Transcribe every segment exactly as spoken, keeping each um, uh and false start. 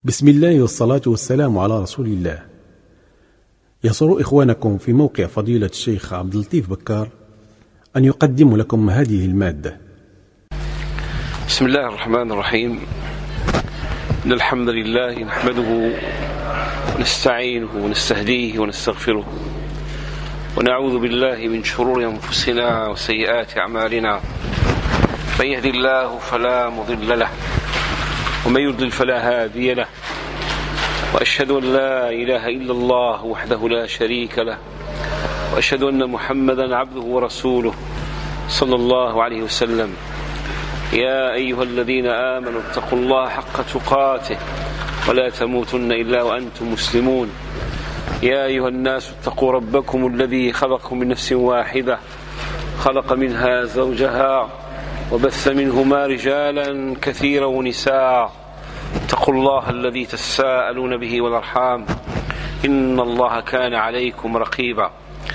بسم الله والصلاة والسلام على رسول الله. يسر إخوانكم في موقع فضيلة الشيخ عبد اللطيف بكار أن يقدم لكم هذه المادة. بسم الله الرحمن الرحيم. إن الحمد لله نحمده ونستعينه ونستهديه ونستغفره ونعوذ بالله من شرور أنفسنا وسيئات أعمالنا. من يهدي الله فلا مضل له ومن يضلل فلا هادي له، وأشهد أن لا إله إلا الله وحده لا شريك له، وأشهد أن محمدا عبده ورسوله صلى الله عليه وسلم. يا أيها الذين آمنوا اتقوا الله حق تقاته ولا تموتن إلا وأنتم مسلمون. يا أيها الناس اتقوا ربكم الذي خلقكم من نفس واحدة، خلق منها زوجها وبث منهما رجالا كثيرا ونساء. اتقوا الله الذي تساءلون به والأرحام، إن الله كان عليكم رقيبا.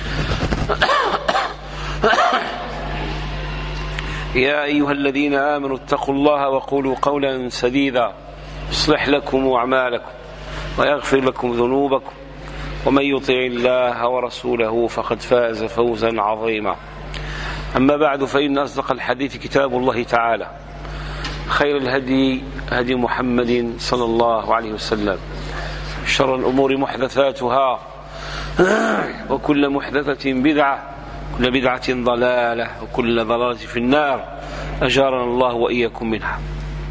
يا أيها الذين آمنوا اتقوا الله وقولوا قولا سديدا يصلح لكم أعمالكم ويغفر لكم ذنوبكم، ومن يطع الله ورسوله فقد فاز فوزا عظيما. أما بعد، فإن أصدق الحديث كتاب الله تعالى، خير الهدي هدي محمد صلى الله عليه وسلم، شر الأمور محدثاتها، وكل محدثة بدعة، كل بدعة ضلالة، وكل ضلالة في النار، أجارنا الله وإياكم منها.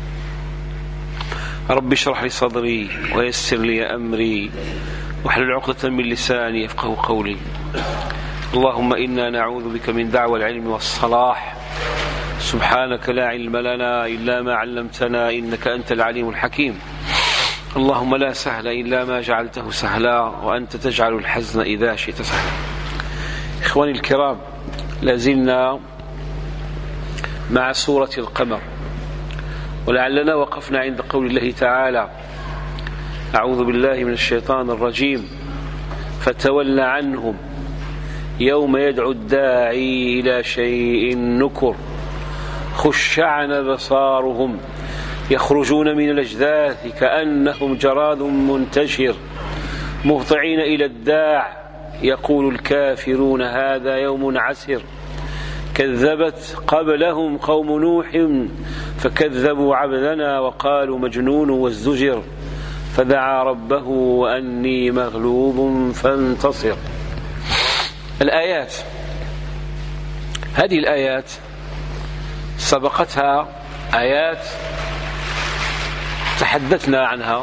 رب اشرح لي صدري ويسر لي أمري واحلل عقدة من لساني يفقه قولي. اللهم إنا نعوذ بك من دعوى العلم والصلاح، سبحانك لا علم لنا إلا ما علمتنا إنك أنت العليم الحكيم. اللهم لا سهل إلا ما جعلته سهلا، وأنت تجعل الحزن إذا شئت سهلا. إخواني الكرام، لازلنا مع سورة القمر، ولعلنا وقفنا عند قول الله تعالى: أعوذ بالله من الشيطان الرجيم، فتول عنهم يوم يدعو الداعي إلى شيء نكر، خش عن أبصارهم يخرجون من الأجداث كأنهم جراد منتشر، مهطعين إلى الداع يقول الكافرون هذا يوم عسر، كذبت قبلهم قوم نوح فكذبوا عبدنا وقالوا مجنون وازدجر، فدعا ربه أني مغلوب فانتصر. الآيات، هذه الآيات سبقتها آيات تحدثنا عنها،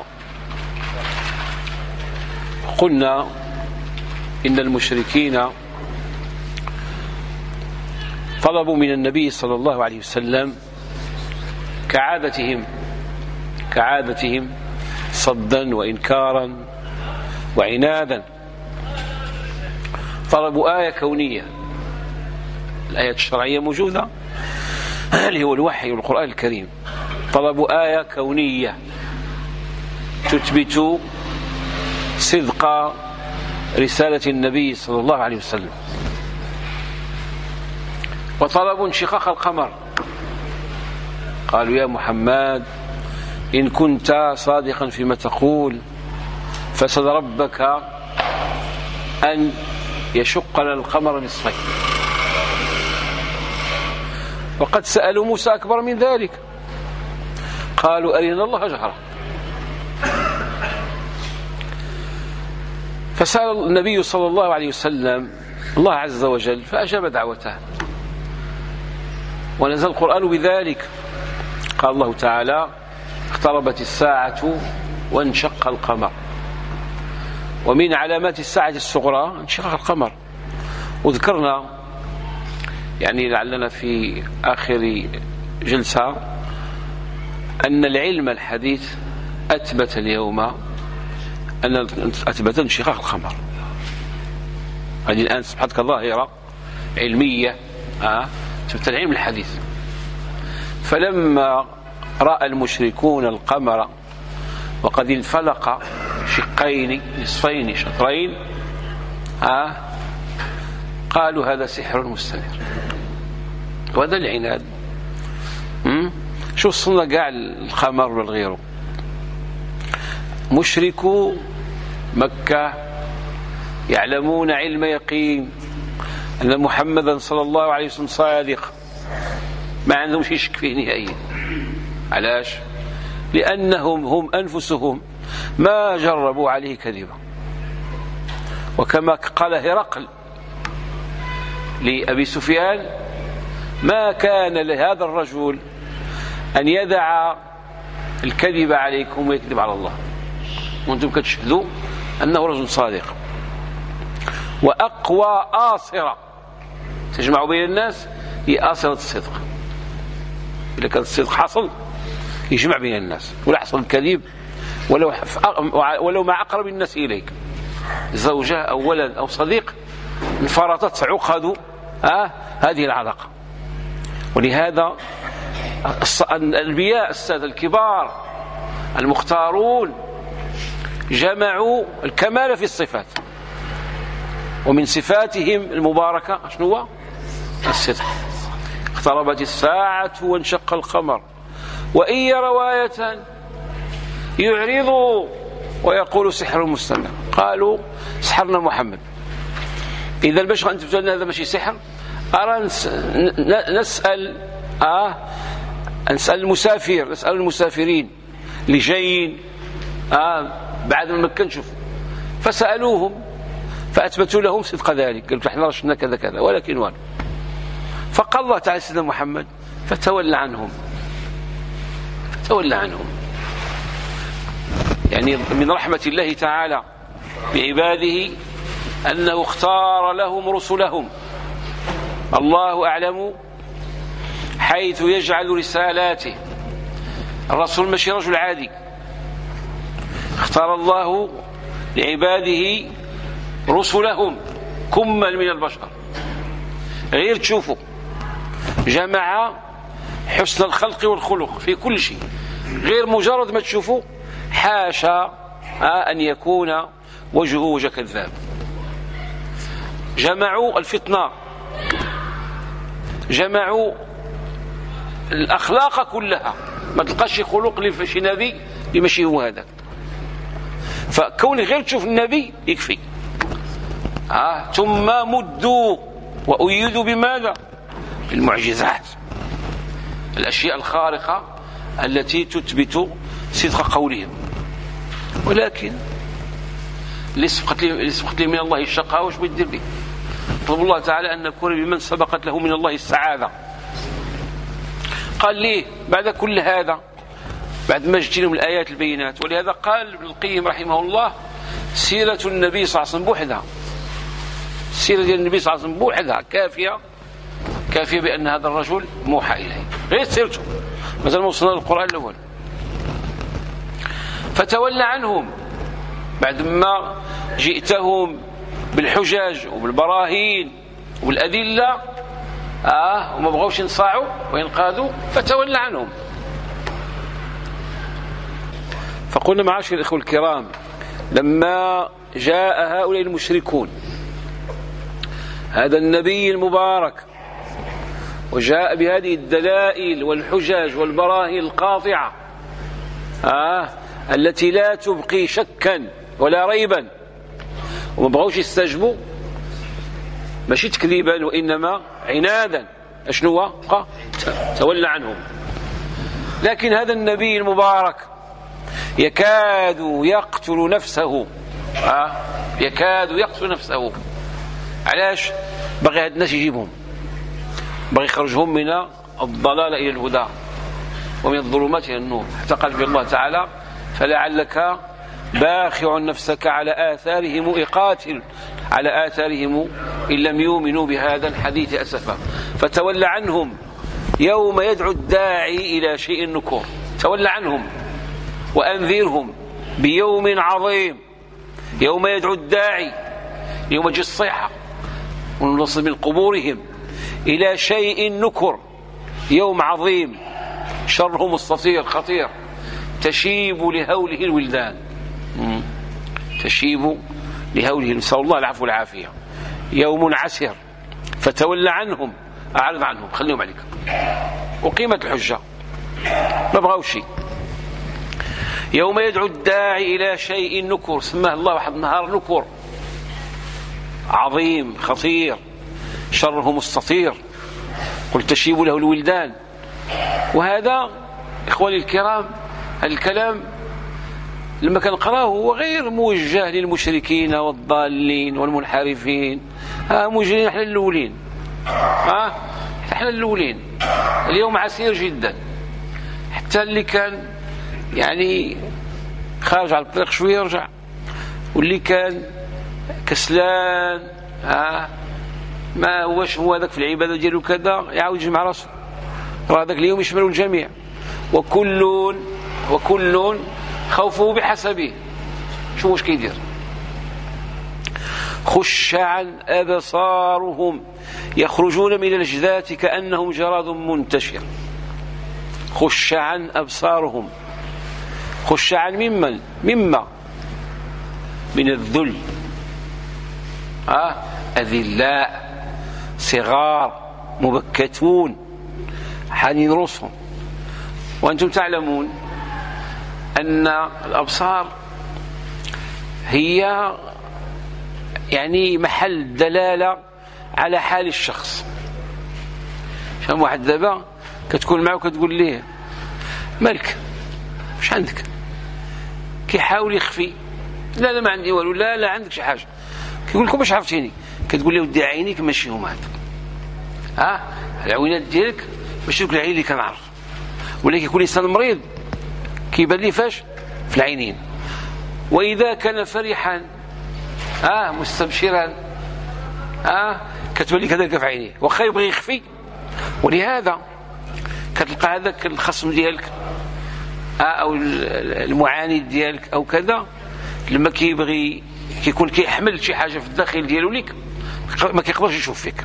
قلنا إن المشركين طلبوا من النبي صلى الله عليه وسلم كعادتهم كعادتهم صدا وإنكارا وعنادا، طلبوا آية كونية. الآيات الشرعية موجودة، اللي هو الوحي والقرآن الكريم. طلبوا آية كونية تثبت صدق رسالة النبي صلى الله عليه وسلم، وطلبوا انشقاق القمر. قالوا: يا محمد، إن كنت صادقا فيما تقول فسد ربك أن يشق لنا القمر نصفين. وقد سألوا موسى أكبر من ذلك، قالوا: أرنا الله جهرا. فسأل النبي صلى الله عليه وسلم الله عز وجل فأجاب دعوته، ونزل القرآن بذلك. قال الله تعالى: اقتربت الساعة وانشق القمر. ومن علامات الساعة الصغرى انشقاق القمر. وذكرنا يعني لعلنا في آخر جلسة أن العلم الحديث أثبت اليوم أن أثبت انشقاق القمر. هذه الآن سبحانك ظاهرة علمية آه. أثبت العلم الحديث. فلما رأى المشركون القمر وقد انفلق شقين نصفين شطرين آه. قالوا هذا سحر مستمر. وهذا العناد. شو وصلنا قاع القمر والغيره. مشركو مكة يعلمون علم يقين أن محمدا صلى الله عليه وسلم صادق، ما عندهم شيء شك فيه نهائيا. علاش؟ لأنهم هم أنفسهم ما جربوا عليه كذبا، وكما قال هرقل لأبي سفيان: ما كان لهذا الرجل أن يدع الكذب عليكم ويكذب على الله، وأنتم كتشهدوا أنه رجل صادق. وأقوى آصرة تجمع بين الناس هي آصرة الصدق. إذا كان الصدق حصل يجمع بين الناس، ولا حصل الكذب ولو ولو مع أقرب الناس إليك، زوجة أو ولد أو صديق، انفرطت عقد آه هذه العلاقة. ولهذا الأنبياء السادة الكبار المختارون جمعوا الكمال في الصفات، ومن صفاتهم المباركة شنو هو؟ الصدق. اقتربت الساعة وانشق القمر وإن يروا آية يعرضوا ويقول سحر مستمر. قالوا سحرنا محمد. إذا البشر أنت بتقول هذا ماشي سحر، أرى نسأل آه نسأل المسافر، نسأل المسافرين اللي جايين آه بعد ما مكة نشوف، فسألوهم فأثبتوا لهم صدق ذلك، قالوا احنا رشنا كذا كذا، ولكن وان. فقال الله تعالى سيدنا محمد: فتولى عنهم، فتولى عنهم. يعني من رحمة الله تعالى بعباده أنه اختار لهم رسلهم. الله أعلم حيث يجعل رسالاته. الرسول ماشي رجل عادي، اختار الله لعباده رسلهم كمل من البشر. غير تشوفوا جمع حسن الخلق والخلق في كل شيء، غير مجرد ما تشوفوا حاشا أن يكون وجهه وجه كذاب. جمعوا الفطنة، جمعوا الأخلاق كلها، ما تلقاش خلق لشي نبي يمشي هو هذاك. فكون غير تشوف النبي يكفي. آه. ثم مدوا وأيدوا بماذا؟ بالمعجزات، الأشياء الخارقة التي تثبت صدق قولهم. ولكن اللي سبقت لي من الله الشقاء واش بيدير به؟ طلب الله تعالى أن نكون بمن سبقت له من الله السعادة. قال ليه بعد كل هذا، بعد ما جت لهم الآيات البينات؟ ولهذا قال ابن القيم رحمه الله: سيرة النبي صلى الله عليه وسلم بوحدها، السيرة ديال النبي صلى الله عليه وسلم بوحدها كافية، كافية بأن هذا الرجل موحى إليه، غير سيرته، مثلا ما وصلنا للقرآن الأول. فتولى عنهم بعد ما جئتهم بالحجج وبالبراهين وبالأدلة، آه وما بغوش ينصاعوا وينقادوا، فتولى عنهم. فقلنا معاشر الإخوة الكرام، لما جاء هؤلاء المشركون هذا النبي المبارك وجاء بهذه الدلائل والحجج والبراهين القاطعة آه التي لا تبقي شكا ولا ريبا، وما بغوش يستجبوا، ماشي تكذيبا وإنما عنادا، أشنو هو؟ تولى عنهم. لكن هذا النبي المبارك يكاد يقتل نفسه، آه يكاد يقتل نفسه. علاش؟ بغي هاد الناس يجيبهم، بغي يخرجهم من الضلال إلى الهدى ومن الظلمات إلى النور، حتى قال في الله تعالى: فلعلك باخع نفسك على آثارهم إقاتل على آثارهم إن لم يؤمنوا بهذا الحديث أسفا. فتولى عنهم يوم يدعو الداعي إلى شيء نكر، تولى عنهم وأنذرهم بيوم عظيم، يوم يدعو الداعي، يوم يجي الصيحة ونوصل من قبورهم إلى شيء نكر، يوم عظيم شره مستطير خطير، تشيب لهوله الولدان، تشيب لهوله، نسأل الله العفو والعافية. يوم عسر، فتولى عنهم، أعرض عنهم، خليهم عليك. وقيمة الحجة ما بغاو شيء. يوم يدعو الداعي إلى شيء نكر، سماه الله واحد النهار نكر عظيم خطير شره مستطير، قل تشيب له الولدان. وهذا إخواني الكرام الكلام لما كان نقراه هو غير موجه للمشركين والضالين والمنحرفين، ها موجهين احنا الاولين، ها احنا الاولين. اليوم عسير جدا، حتى اللي كان يعني خارج على الطريق شويه يرجع، واللي كان كسلان ها ما هوش هو هذاك في العباده ديالو كذا يعاود يجمع راسه، راه هذاك اليوم يشمل الجميع. وكل وكل خوفه بحسبه. شو واش كيدير؟ خش عن أبصارهم يخرجون من الأجداث كأنهم جراد منتشر. خش عن أبصارهم، خش عن ممن مما من الذل، آه أذلاء صغار مبكتون حانين رؤوسهم. وأنتم تعلمون أن الأبصار هي يعني محل دلالة على حال الشخص. شام واحد دابا كتكون معه كتقول ليه مالك مش عندك، كيحاول يخفي، لا لا ما عندي والو، لا لا عندك شي حاجة، كيقول لكم باش عرفتيني، كتقول له ودي عينيك ماشي هما هذوك، ها العوينات ديالك ماشي دوك العين اللي كنعرف، ولا كيكون الانسان مريض كيبان لي فاش في العينين. واذا كان فرحا اه مستبشرا اه كتبان لي كذلك في عينيه، واخا يبغي يخفي. ولهذا كتلقى هذاك الخصم ديالك اه او المعاند ديالك او كذا لما كيبغي كيكون كيحمل شي حاجه في الداخل ديالو ليك ما كيقدرش يشوف فيك.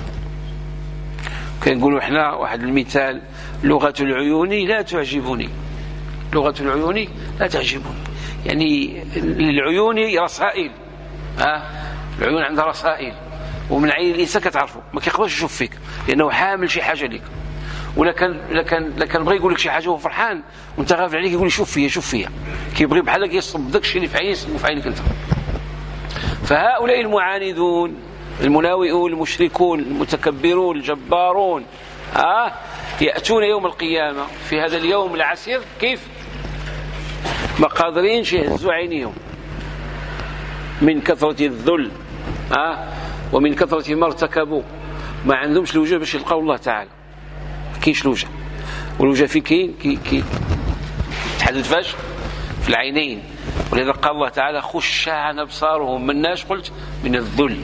كنقولوا احنا واحد المثال، لغة العيون لا تعجبني، لغة العيون لا تعجبني، يعني للعيون رسائل، ها العيون عندها رسائل، ومن عين الانسان كتعرفه ما كيقدرش يشوف فيك لانه حامل شي حاجه ليك. ولا كان لكن لكن بغى يقول لك شي حاجه وهو فرحان وانت غافل عليه يقول لي شوف فيا شوف فيا، كيبغي بحال كيصب داك الشيء اللي في عينيه يصبو في عينك انت. فهؤلاء المعاندون المناوئون المشركون المتكبرون الجبارون آه يأتون يوم القيامة في هذا اليوم العسير كيف ما قادرين يهزوا عينيهم من كثرة الذل آه ومن كثرة ما ارتكبوا، ما عندهمش الوجه باش يلقاو الله تعالى، كاينش الوجه، والوجه في كاين كي كي تحدد فاش في العينين. ولذا قال الله تعالى خش عن أبصارهم، مناش قلت من الذل،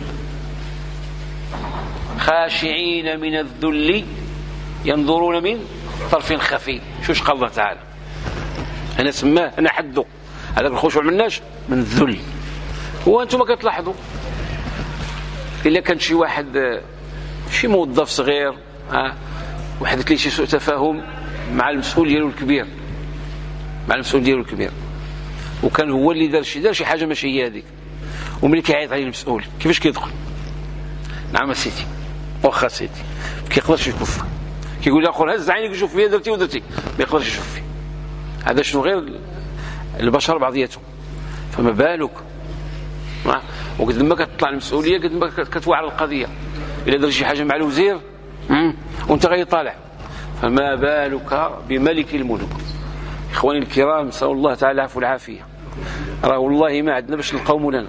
خاشعين من الذل ينظرون من طرف خفي. شوش قال الله تعالى؟ أنا سماه أنا حده هذاك الخشوع مناش من الذل. هو أنتم ما كتلاحظوا إلا كان شي واحد شي موظف صغير ها وحدث لي شي سوء تفاهم مع المسؤول ديالو الكبير، مع المسؤول ديالو الكبير، وكان هو اللي دار شي دار شي حاجه ماشي هي هذيك، وملي كيعيط عليه المسؤول كيفاش كيدخل؟ نعم سيدي واخا سيدي، ما كيقدرش يكف، كيقول لي اخر هز عينيك وشوف فيا درتي ودرتي، ما يقدرش يشوف فيه. هذا شنو غير البشر بعضياتهم، فما بالك وقد ما كتطلع المسؤوليه قد ما كتوعى على القضيه. الا دار شي حاجه مع الوزير وانت غير طالع، فما بالك بملك الملوك. اخواني الكرام نسال الله تعالى العفو والعافيه. راه والله ما عندنا باش نلقاو مولانا،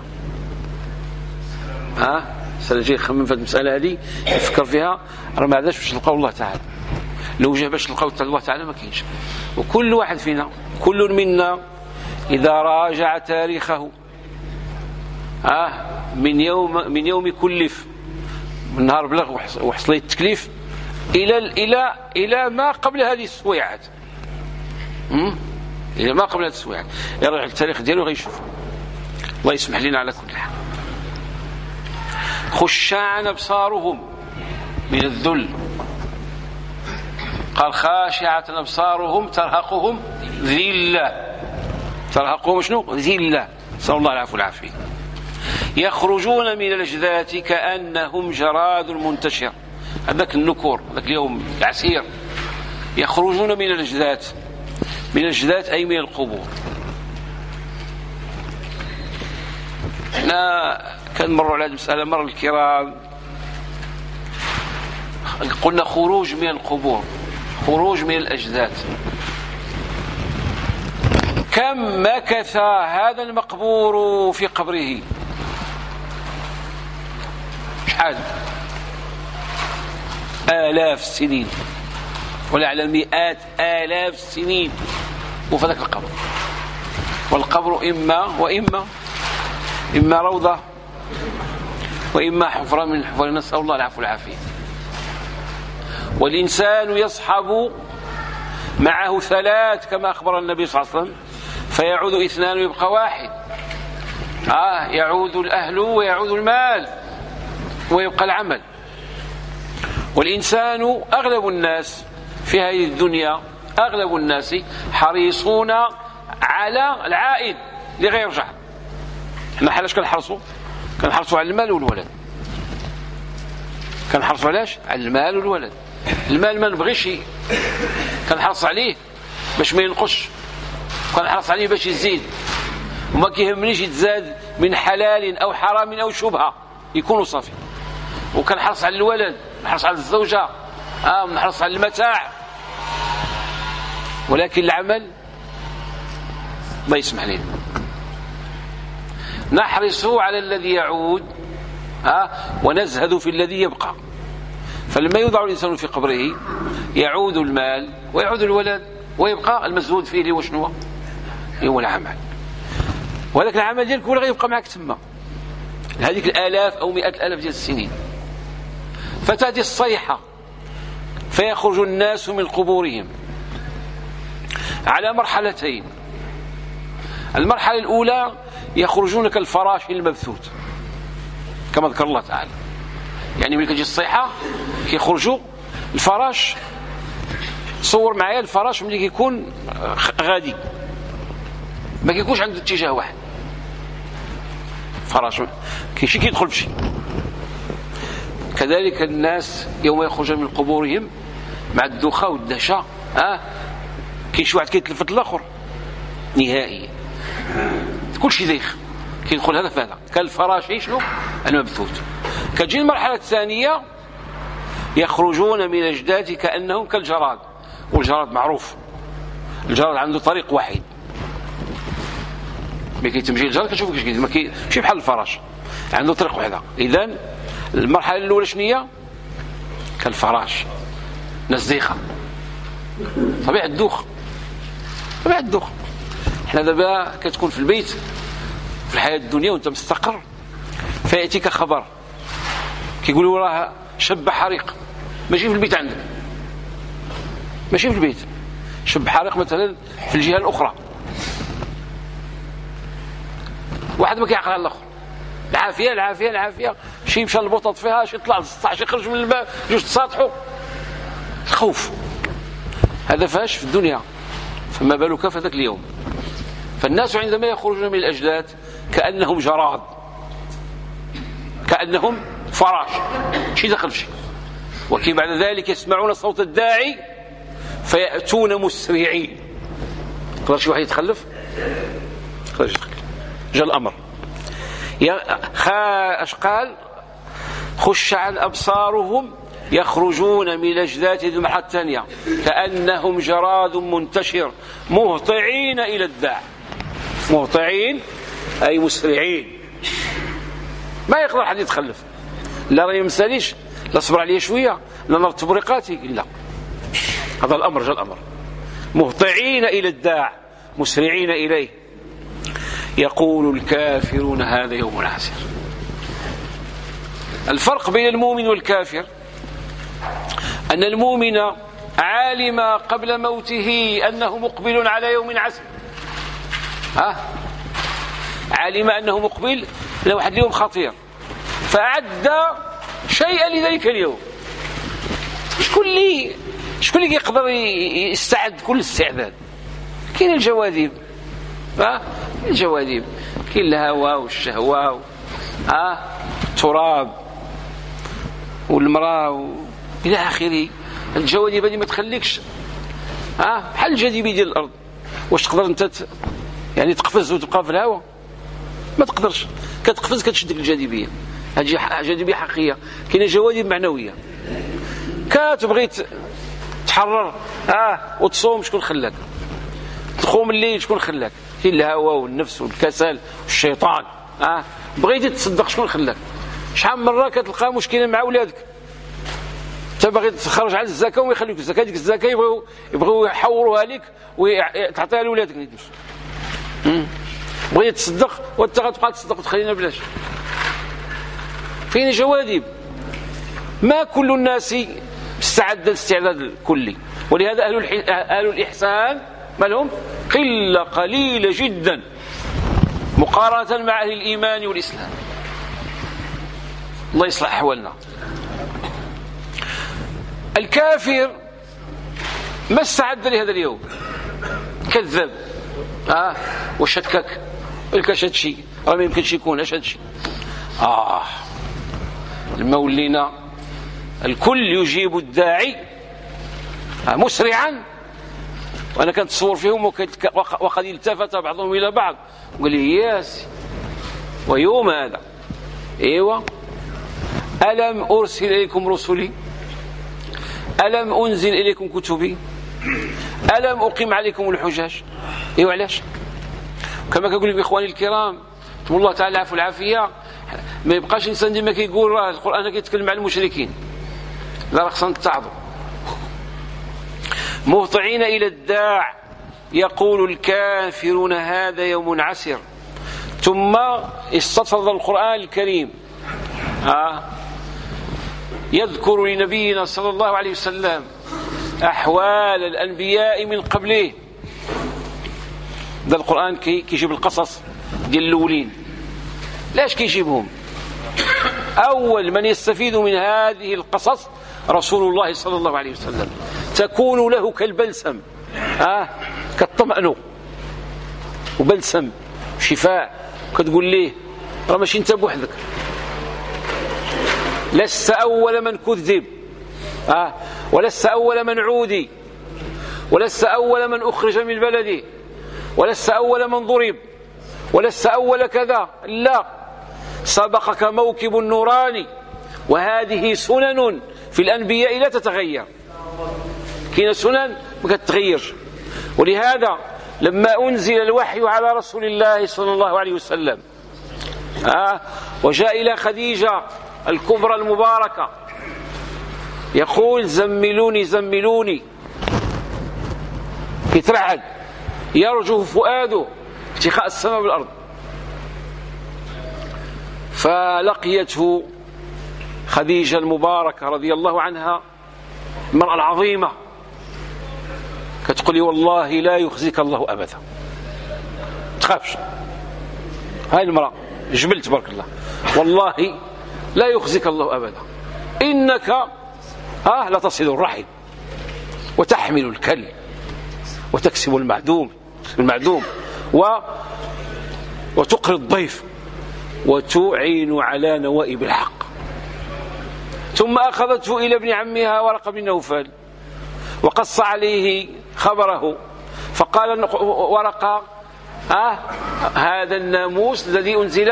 ها السنه الجايه يخمم في هذه المساله هذه يفكر فيها، راه ما عندناش باش نلقاو الله تعالى. لو جا باش نلقاو الله تعالى ما كاينش. وكل واحد فينا كل منا اذا راجع تاريخه ها من يوم من يوم كلف، من نهار بلغ وحصل ليه التكليف الى الى الى ما قبل هذه السويعات، الى ما قبل هذه السويعات، يرجع التاريخ ديالو غيشوف. الله يسمح لنا على كل حال. خشعا أبصارهم من الذل، قال خاشعة أبصارهم ترهقهم ذلة، ترهقهم شنو؟ ذلة، نسأل الله العفو والعافية. يخرجون من الأجداث كأنهم جراد منتشر، هذاك النكور هذاك اليوم العسير. يخرجون من الأجداث، من الأجداث أي من القبور، احنا كان مروا على هذه المسألة مرة الكرام، قلنا خروج من القبور، خروج من الأجداد. كم مكث هذا المقبور في قبره؟ شحال؟ آلاف السنين، ولا على مئات آلاف السنين وفي ذاك القبر. والقبر إما وإما إما روضة وإما حفرة من حفر، نسأل الله العفو والعافية. والإنسان يصحب معه ثلاث كما أخبر النبي صلى الله عليه وسلم، فيعود اثنان ويبقى واحد. آه يعود الأهل ويعود المال ويبقى العمل. والإنسان أغلب الناس في هذه الدنيا، أغلب الناس حريصون على العائد لغير يرجع. احنا حلاش كنحرصوا؟ كنحرصوا على المال والولد. كنحرصوا علاش؟ على المال والولد. المال ما نبغيش، كنحرص عليه باش ما ينقصش، كنحرص عليه باش يزيد، وما كيهمنيش يتزاد من حلال أو حرام أو شبهة، يكون صافي. وكنحرص على الولد، نحرص على الزوجة، آه نحرص على المتاع. ولكن العمل الله يسمح لنا، نحرص على الذي يعود آه ونزهد في الذي يبقى. فلما يوضع الإنسان في قبره يعود المال ويعود الولد ويبقى المزهود فيه اللي هو شنو؟ هو العمل. وهذاك العمل ديالك هو اللي غيبقى معك تما هذيك الآلاف أو مئات الآلاف ديال السنين. فتأتي الصيحة فيخرج الناس من قبورهم على مرحلتين. المرحلة الأولى يخرجون كالفراش المبثوث كما ذكر الله تعالى، يعني ملي كتجي الصيحة كيخرجوا الفراش. تصور معايا الفراش ملي كيكون غادي ما كيكونش عنده اتجاه واحد، فراش كيمشي كيدخل بشي. كذلك الناس يوم يخرجون من قبورهم مع الدوخة والدهشة، اه كاين شي واحد كيتلفت الاخر نهائيا، كل شيء دايخ كيدخل هذا في هذا كالفراش شنو المبثوث. كتجي المرحلة الثانية يخرجون من الأجداث كأنهم كالجراد. والجراد معروف، الجراد عنده طريق واحد، ملي كيتمشي الجراد كتشوف كيفاش كيدير، ماشي بحال الفراش، عنده طريق واحدة. إذن المرحلة الأولى شنية؟ كالفراش، ناس دايخة، طبيعة الدوخ، طبيعة الدوخ. احنا دابا كتكون في البيت في الحياة الدنيا وانت مستقر، فيأتيك خبر كيقولوا راه شب حريق، ماشي في البيت عندك، ماشي في البيت، شب حريق مثلا في الجهة الأخرى، واحد ما كيعقل على الآخر، العافية العافية العافية، شي مشى البطاط فيها، شي طلع للسطح، شي خرج من الماء، جوج تساطحوا، الخوف. هذا فاش في الدنيا، فما بالك في ذاك اليوم. فالناس عندما يخرجون من الأجداث كأنهم جراد، كأنهم فراش، شي دخل في شي. وكي بعد ذلك يسمعون صوت الداعي فيأتون مسرعين. يقدر شي واحد يتخلف؟ يقدر يتخلف. جاء الأمر اش قال؟ خش عن أبصارهم يخرجون من الأجداث. المرحلة الثانية كأنهم جراد منتشر مهطعين إلى الداع. مهطعين أي مسرعين، ما يقدر أحد يتخلف، لا راه يمساليش، لا صبر عليه شوية، لا نرتب رقاتي، لا. هذا الأمر، جاء الأمر. مهطعين إلى الداع مسرعين إليه. يقول الكافرون هذا يوم عسير. الفرق بين المؤمن والكافر أن المؤمن علم قبل موته أنه مقبل على يوم عسير، ها علم أنه مقبل على واحد اليوم خطير، فأعد شيئا لذلك اليوم. شكون اللي شكون اللي يقدر يستعد كل استعداد؟ كاين الجواذب، ها الجواذب، كاين الهوى والشهوة، ها التراب والمراه إلى آخره. الجواذب هذه ما تخليكش ها بحال الجاذبية ديال الأرض. واش تقدر أنت يعني تقفز وتبقى في الهواء؟ ما تقدرش، كتقفز كتشدك الجاذبيه. هذه جاذبيه حقيقيه. كاينه جواذب معنويه. كتبغي تحرر اه وتصوم، شكون خلاك؟ تقوم الليل، شكون خلاك؟ كاين الهوى والنفس والكسل والشيطان. اه بغيتي تصدق، شكون خلاك؟ شحال من مره كتلقى مشكله مع ولادك، انت باغي تخرج على الزكاه وما يخليوك الزكاه، ديك الزكاه يبغيو يبغيو يحوروها لك وتعطيها لولادك. بغيتي تصدق وانت غتبقى تصدق وتخلينا بلاش. فين جواذب؟ ما كل الناس استعد الاستعداد الكلي، ولهذا اهل اهل الاحسان ما لهم؟ قله قليله جدا مقارنه مع اهل الايمان والاسلام. الله يصلح احوالنا. الكافر ما استعد لهذا اليوم، كذب اه وشكك، قالك اش هادشي راه ما يمكنش يكون، اش هادشي اه المولينا الكل يجيب الداعي آه مسرعا. وانا كنتصور فيهم وقد التفت بعضهم الى بعض وقال لي ياس ويوم هذا ايوا الم ارسل اليكم رسلي، الم انزل اليكم كتبي، الم اقيم عليكم الحجاج. ايوا علاش؟ كما كنقول لكم اخواني الكرام الله تعالى العفو والعافيه، ما يبقاش الانسان ديما كيقول راه القران كيتكلم على المشركين، لا خصنا نتعظوا. مهطعين الى الداع يقول الكافرون هذا يوم عسر. ثم استطرد القران الكريم آه يذكر لنبينا صلى الله عليه وسلم احوال الانبياء من قبله. ده القرآن كي كيجيب القصص ديال الأولين. لاش كيجيبهم؟ أول من يستفيد من هذه القصص رسول الله صلى الله عليه وسلم، تكون له كالبلسم آه كالطمأنو وبلسم شفاء. كتقول ليه راه ماشي انت بوحدك، لست أول من كذب آه ولست أول من عودي، ولست أول من أخرج من بلده، ولست أول من ضرب، ولست أول كذا. لا، سبقك موكب النوراني، وهذه سنن في الأنبياء لا تتغير. كاين سنن ما كتغيرش. ولهذا لما أنزل الوحي على رسول الله صلى الله عليه وسلم آه وجاء إلى خديجة الكبرى المباركة يقول زملوني زملوني، يترعد يرجف فؤاده اتخاء السماء بالأرض. فلقيته خديجة المباركة رضي الله عنها المرأة العظيمة كتقولي والله لا يخزيك الله أبدا، تخافش. هاي المرأة جبل تبارك الله، والله لا يخزيك الله أبدا، إنك ها لا تصل الرحم وتحمل الكل وتكسب المعدوم المعدوم و وتقري الضيف وتعين على نوائب الحق. ثم أخذته إلى ابن عمها ورقة بن نوفل وقص عليه خبره، فقال ورقة آه هذا الناموس الذي أنزل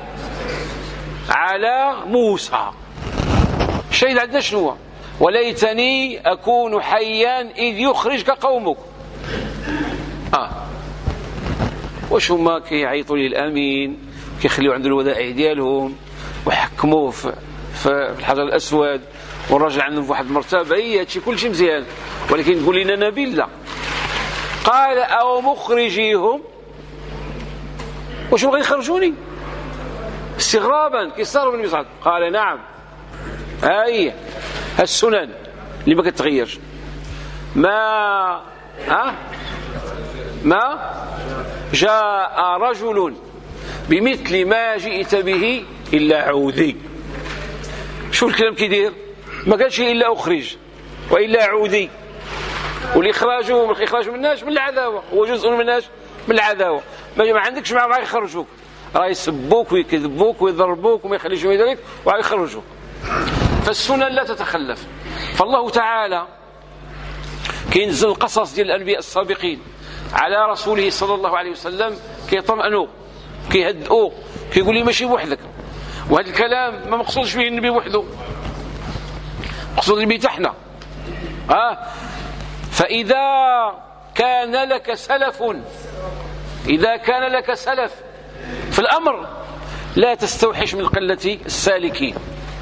على موسى. شيء عندنا شنو؟ وليتني أكون حيا إذ يخرجك قومك. آه واش هما كيعيطوا لي الأمين كيخليو عنده الودائع ديالهم ويحكموه في في الحجر الأسود، والراجل عندهم في واحد المرتبة. هي هادشي كلشي مزيان، ولكن تقول لنا نبي لا. قال أو مخرجيهم، واش بغا يخرجوني؟ استغرابا كيستغرب النبي صلى الله عليه وسلم. قال نعم، هاي السنن اللي ما كتغيرش. ما ها ما جاء رجل بمثل ما جئت به إلا عودي. شو الكلام كيدير؟ ما قالش إلا أخرج وإلا عودي. والإخراج والإخراج من الناس من العداوة، هو جزء من الناس من العداوة. ما عندكش مع ما يخرجوك، راه يسبوك ويكذبوك ويضربوك وما يخليش من ذلك ويخرجوك. فالسنن لا تتخلف. فالله تعالى كينزل القصص ديال الأنبياء السابقين على رسوله صلى الله عليه وسلم كيطمئنوا كيهدئوا كيقول لي ماشي بوحدك. وهذا الكلام ما مقصودش فيه النبي وحده، مقصود البيت احنا. آه فإذا كان لك سلف، إذا كان لك سلف في الأمر لا تستوحش من قلة السالكين.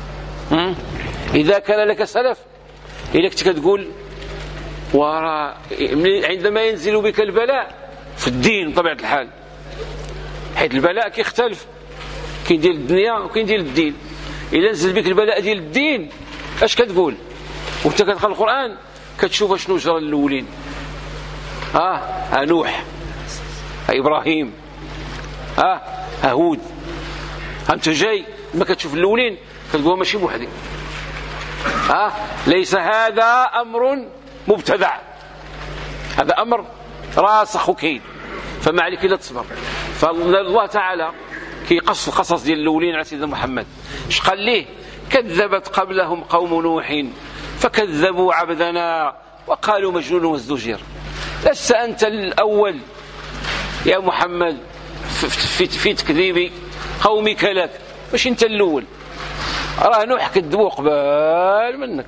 إذا كان لك سلف إذا كنت كتقول وراء عندما ينزل بك البلاء في الدين بطبيعة الحال، حيث البلاء كيختلف، كاين ديال الدنيا وكاين ديال الدين. إذا نزل بك البلاء ديال الدين اش كتقول وانت كتقرا القرآن؟ كتشوف شنو جرى الاولين. اه ها نوح، ها ابراهيم، اه ها هود. انت جاي ما كتشوف الاولين كتقول ماشي بوحدي. اه ليس هذا امر مبتدع، هذا امر راسخ وكاين، فما عليك الا تصبر. فالله تعالى كيقص القصص ديال الاولين على سيدنا محمد. اش قال ليه؟ كذبت قبلهم قوم نوح فكذبوا عبدنا وقالوا مجنون وازدجر. لست أنت الأول يا محمد في, في تكذيب قومك لك، مش أنت الأول. راه نوح كذبوه قبال منك،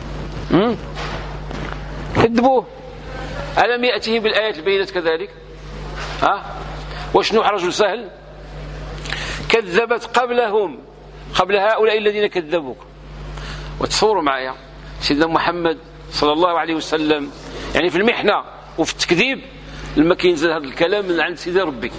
كذبوه. ألم يأته بالآيات البينات كذلك؟ ها واش نوح رجل سهل؟ كذبت قبلهم، قبل هؤلاء الذين كذبوك. وتصوروا معايا سيدنا محمد صلى الله عليه وسلم يعني في المحنة وفي التكذيب لما كينزل هذا الكلام من عند سيدي ربي،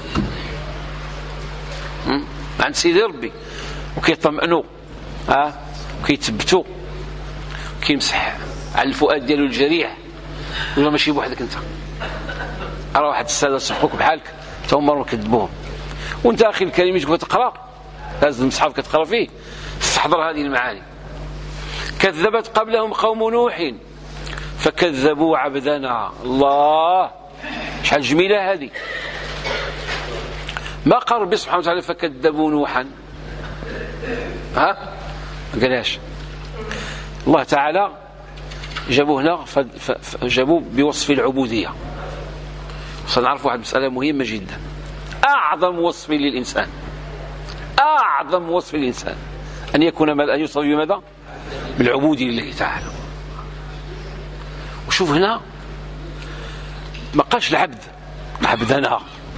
عند سيدي ربي، وكيطمئنوا ها وكيتثبتوا، كيمسح على الفؤاد ديالو الجريح. ولا ماشي بوحدك انت، راه واحد الساده صحوك بحالك تا هما راهم كذبوهم، وانت اخي الكريم تبغى تقرا لازم المصحف كتقرا فيه تستحضر هذه المعاني. كذبت قبلهم قوم نوح فكذبوا عبدنا. الله شحال جميله هذه. ما قال ربي سبحانه وتعالى فكذبوا نوحا، ها ما قالهاش. الله تعالى جابوه هنا فجابوه بوصف العبوديه. سنعرف واحد مسألة مهمة جدا. أعظم وصف للإنسان، أعظم وصف للإنسان أن يكون أن يوصف بماذا؟ بالعبودية لله تعالى. وشوف هنا ما قالش العبد، عبدنا،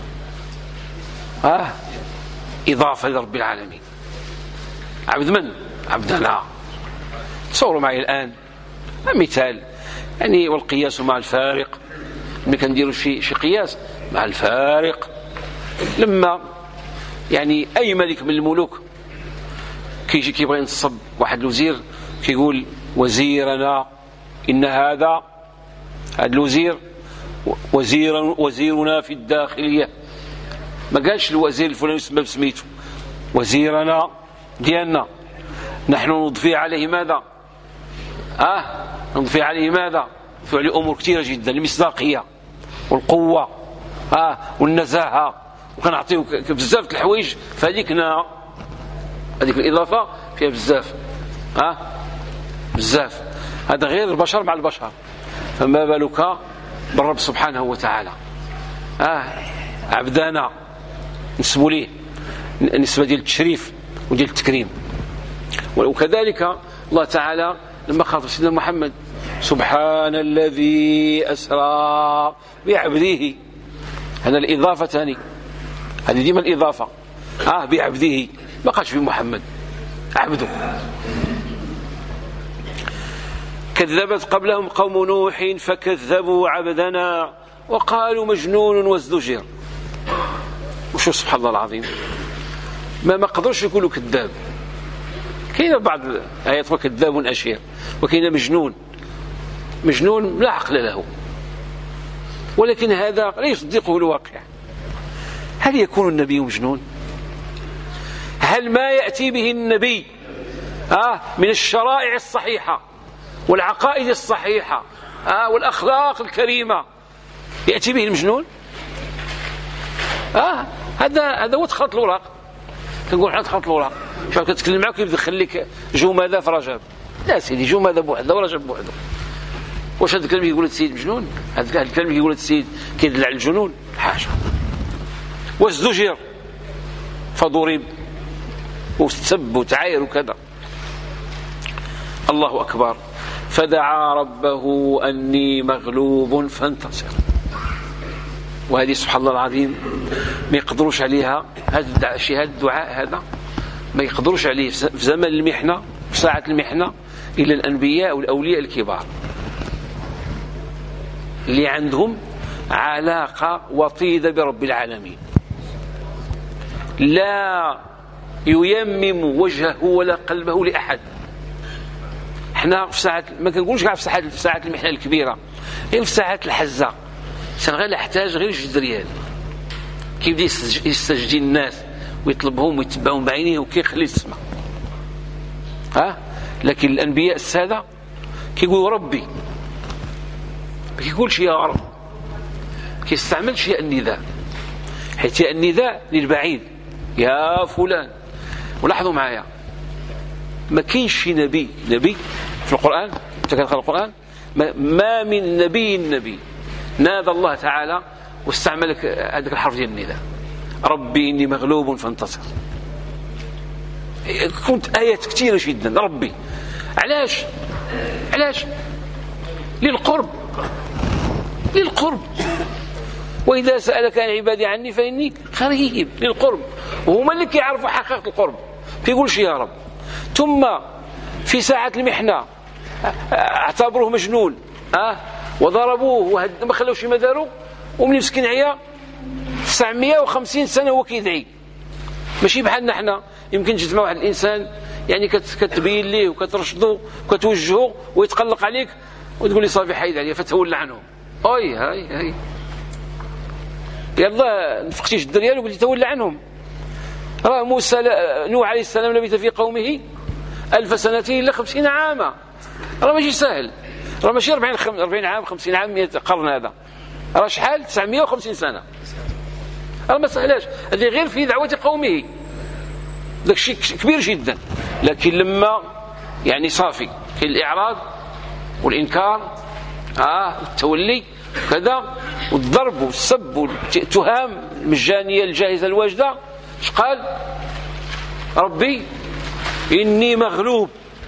آه إضافة لرب العالمين. عبد من؟ عبدنا. تصوروا معي الآن مثال يعني، والقياس مع الفارق. ملي كنديروا شي شي قياس مع الفارق، لما يعني اي ملك من الملوك كيجي كيبغي ينصب واحد الوزير كيقول وزيرنا ان هذا هذا الوزير وزير وزيرنا في الداخليه. ما قالش الوزير الفلاني يسمى بسميته، وزيرنا ديالنا نحن نضفي عليه ماذا؟ اه نضفي عليه ماذا؟ نضفي عليه امور كثيره جدا، المصداقيه والقوه اه والنزاهه، وكنعطيو بزاف د الحوايج. فهذيك هنا هذيك الاضافه فيها بزاف اه بزاف. هذا غير البشر مع البشر، فما بالك بالرب سبحانه وتعالى. اه عبدانا نسبوا ليه نسبه ديال التشريف وديال التكريم. وكذلك الله تعالى لما خاطب سيدنا محمد سبحان الذي أسرى بعبده، هذا الإضافة ثاني، هذه ديما الإضافة آه بعبده، ما قالش بمحمد، عبده. كذبت قبلهم قوم نوح فكذبوا عبدنا وقالوا مجنون وازدجر. وشو سبحان الله العظيم، ما ما قدرش يقولوا كذاب. كاين بعض الآيات وكذاب أشير، وكاين مجنون. مجنون لا عقل له، ولكن هذا لا يصدقه الواقع. هل يكون النبي مجنون؟ هل ما يأتي به النبي آه من الشرائع الصحيحة والعقائد الصحيحة آه والأخلاق الكريمة يأتي به المجنون؟ آه هذا هذا هو تخلط الوراق. كنقول حنا تخلط الوراق، شوف كتكلم معك يدخل لك جمادة في رجب. لا سيدي، جمادة بوحده ورجب بوحده. واش هذا الكلام يقول السيد مجنون؟ هذا الكلام يقول السيد كيدل على الجنون؟ حاجه. وازدجر فضرب وسب وتعاير وكذا. الله أكبر. فدعا ربه أني مغلوب فانتصر. وهذه سبحان الله العظيم ما يقدروش عليها، هذا الشيء، هذا الدعاء هذا ما يقدروش عليه في زمن المحنة، في ساعة المحنة، إلا الأنبياء والأولياء الكبار اللي عندهم علاقة وطيدة برب العالمين، لا ييمم وجهه ولا قلبه لأحد. احنا في ساعة ما كنقولش في ساعة في ساعة المحنة الكبيرة، غير في ساعة الحزة غير يحتاج غير جوج دريال كيبدا يستجدي الناس ويطلبهم ويتبعهم بعينيه وكيخلي السماء. ها لكن الأنبياء السادة كيقولوا ربي، ما كيقولش يا رب، كيستعملش يا النداء، حيت يا النداء للبعيد يا فلان. ولاحظوا معايا ما كاينش شي نبي نبي في القرآن، انت كتقرا القرآن ما من نبي نبي نادى الله تعالى واستعمل هذاك الحرف ديال النداء، ربي إني مغلوب فانتصر. كنت آيات كثيرة جدا ربي. علاش علاش للقرب للقرب وإذا سألك عن عبادي عني فإني قريب للقرب. وهما اللي كيعرفوا حقيقة القرب، كيقولش يا رب. ثم في ساعة المحنة اعتبروه مجنون أه؟ وضربوه وما خلوش ما داروا، ومن مسكين عيا تسعمائة وخمسين سنة هو كيدعي. ماشي بحالنا حنا يمكن تجمع واحد الإنسان يعني كتبين ليه وكترشدو وكتوجهه ويتقلق عليك وتقول لي صافي حيد عليا فتولى عنهم. أي هاي هاي يلا نفقتيش الدريال وقلت تولى عنهم. راه موسى نوح عليه السلام لبث في قومه ألف سنة إلا خمسين عاما. راه ماشي سهل، راه ماشي أربعين عام خمسين عام مئة قرن، هذا راه شحال تسعمائة وخمسين سنة. راه ما سهلاش هذه غير في دعوة قومه، داك الشيء كبير جدا. لكن لما يعني صافي كاين الإعراض والإنكار آه والتولي كذا والضرب والسب والتهام المجانية الجاهزة الواجدة، اش قال؟ ربي إني مغلوب،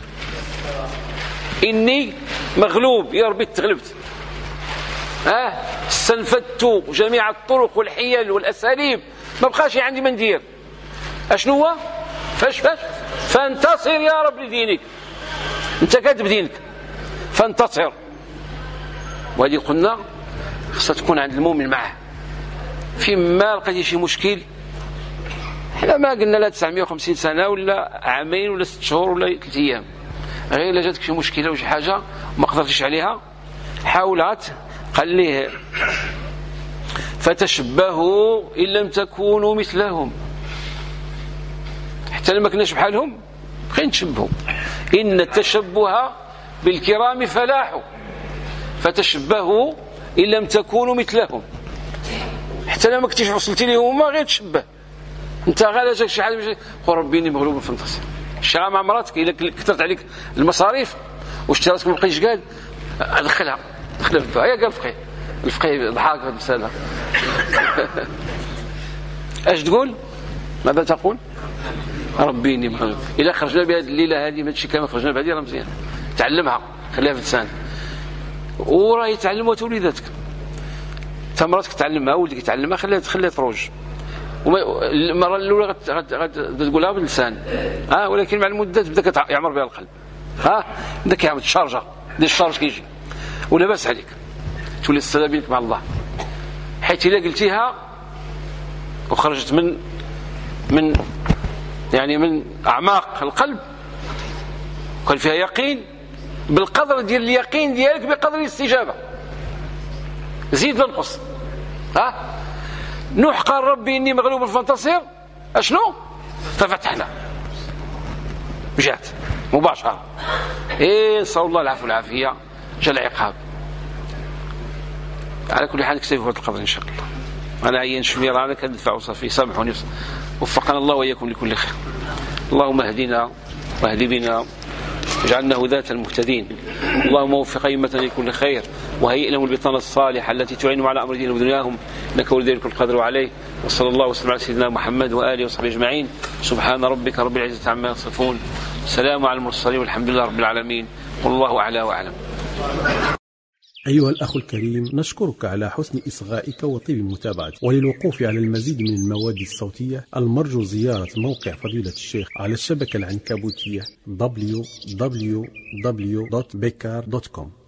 إني مغلوب، يا ربي تغلبت. آه استنفدت جميع الطرق والحيل والأساليب، ما بقاش عندي ما ندير. أشنو هو؟ فاش فاش فانتصر يا رب لدينك، أنت كاتب دينك فانتصر. وهذه قلنا خصها تكون عند المؤمن معه. فيما لقيتي شي مشكل، احنا ما قلنا لا تسعمائة وخمسين سنة ولا عامين ولا ست شهور ولا ثلاث أيام، غير إلا جاتك شي مشكلة وشي حاجة ما قدرتش عليها حاولت قال ليه فتشبهوا إن لم تكونوا مثلهم. حتى لما كناش بحالهم خلينا نتشبهوا، إن التشبه بالكرام فلاح، فتشبهوا إن لم تكونوا مثلهم. حتى لما كنتيش وصلتي لهم ما غير تشبه انت غير جاك شي حاجه قول ربي اني مغلوب فانتصر. الشراء مع مراتك الا كثرت عليك المصاريف واشتريتك من القيش قال ادخلها دخلها في الدعاء. قال الفقيه الفقيه ضحك هذه المساله. اش تقول؟ ماذا تقول؟ ربي اني مغلوب. الا خرجنا بهذه الليله هذه ماشي كما خرجنا بهذه راه مزيان، تعلمها خليها في لسانك وراه يتعلمها وليداتك. تمراتك تعلمها ولدك يتعلمها خليها خليها تروج. المره الاولى غتقولها باللسان ها، ولكن مع المده تبدا يعمر بها القلب. ها بدك يعمل الشارجه ديال الشارج كيجي ولا باس عليك تولي الصله بينك مع الله. حيت الا قلتيها وخرجت من من يعني من اعماق القلب وكان فيها يقين، بالقدر ديال اليقين ديالك بقدر الاستجابه زيد وانقص. ها نوح قال ربي إني مغلوب فانتصر، أشنو؟ ففتحنا جات مباشرة. إيه نسأل الله العفو والعافية، جاء العقاب. على كل حال نكتفي بهذا القدر إن شاء الله. أنا عيان شوية رانا كندفع وصافي، سامحوني وفقنا الله وإياكم لكل خير. اللهم اهدنا واهد بنا واجعلنا هداة المهتدين. اللهم وفق أئمتنا لكل خير وهيئ لهم البطانة الصالحة التي تعينهم على أمر دينهم ودنياهم، إنك ولي ذلك القدر عليه. وصلى الله وسلم على سيدنا محمد وآله وصحبه أجمعين. سبحان ربك رب العزة عما يصفون، سلام على المرسلين، والحمد لله رب العالمين، والله أعلى وأعلم. أيها الأخ الكريم، نشكرك على حسن إصغائك وطيب متابعتك. وللوقوف على المزيد من المواد الصوتية المرجو زيارة موقع فضيلة الشيخ على الشبكة العنكبوتية دبليو دبليو دبليو دوت بكار دوت كوم.